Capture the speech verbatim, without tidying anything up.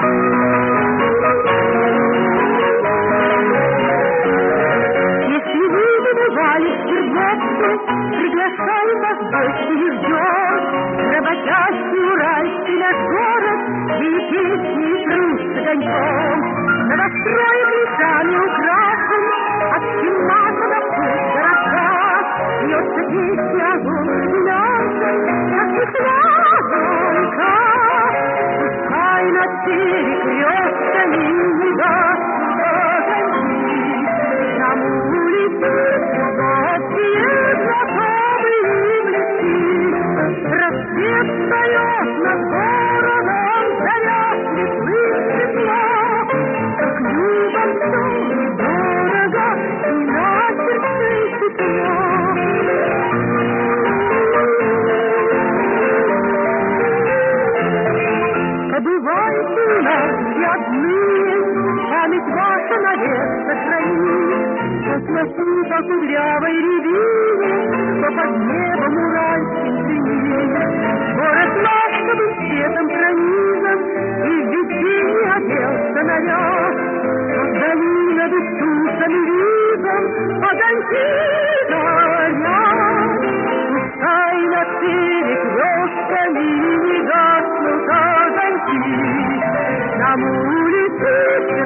Если вы забывали сердце, приглашаю вас в гости и ждем. Работящий уральский наш город, и песни трутся гоньком. Новостроек лесами украшен, от Чимака до вкус городка. Льется песня о золоте нашей, как ветрянка. Пускай над перекрестками не гаснут огоньки. Там улицы глубокие, знакомые им леси. Рассвет встает над городом, заря светлым тепло. Как любом все недорого, и на сердце тепло. Побывайте у нас и одни, память ваша навек сохранит. Что сносу по кудрявой рябине, что под небом уральским звенит. Город наш был светом пронизан, и в видении оделся наряд. Вдали над Иисусом видом огоньки горят. Пускай над перекрестками не гаснут огоньки. Нам улицы